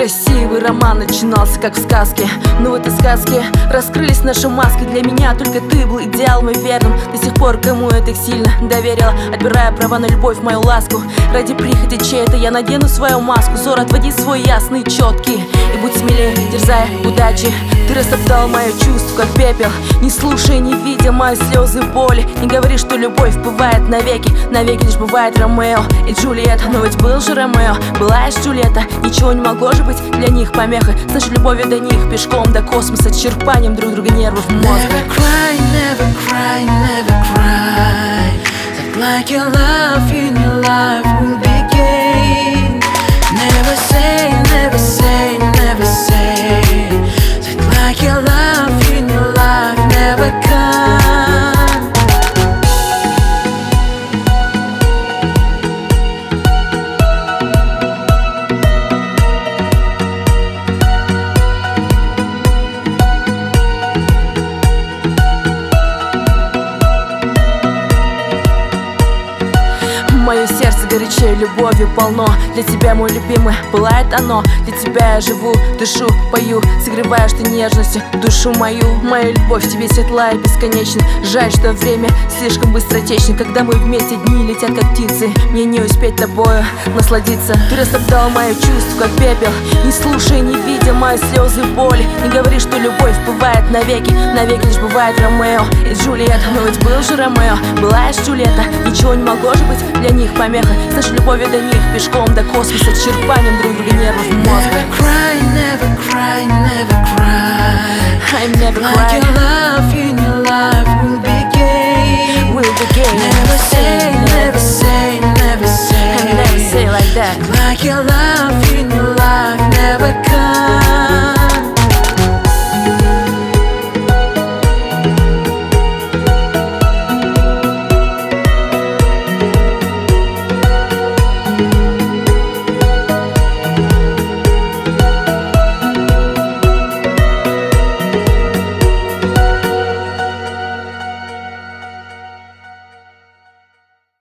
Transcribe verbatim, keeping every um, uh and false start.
Красивый роман начинался как в сказке, но в этой сказке раскрылись наши маски. Для меня только ты был идеалом и верным. До сих пор кому я так сильно доверила, отбирая права на любовь, мою ласку. Ради прихоти чьей-то я надену свою маску. Взор отводи свой ясный, четкий, и будь смелее, дерзая удачи. Ты растоптал мое чувство, как пепел, не слушай, не видя мои слезы боли. Не говори, что любовь бывает навеки, навеки лишь бывает Ромео и Джульетта. Но ведь был же Ромео, была лишь Джульетта. Ничего не могло же быть для них помехой. С нашей любовью до них пешком до космоса, черпанием друг друга нервов мозга. Never cry, never cry, never cry. Act like your love in your life will begin. Never say, never say, never say. Act like your love in your life never come. Мое сердце горячее любовью полно. Для тебя, мой любимый, пылает оно. Для тебя я живу, дышу, пою, согреваешь ты нежностью душу мою. Моя любовь тебе светла и бесконечна. Жаль, что время слишком быстро течет. Когда мы вместе, дни летят как птицы. Мне не успеть тобою насладиться. Ты растоптал мое чувство, как пепел, не слушай, не видя мои слезы боли. Не говори, что любовь бывает навеки, навеки лишь бывает Ромео и Джульетта. Но ведь был же Ромео, была лишь Джульетта. Ничего не могло же быть для них помехой. С нашей любовью до них пешком до космоса, черпанием друг друга нервов мозга. Never cry, never cry, never cry. I'm never Like cry. your love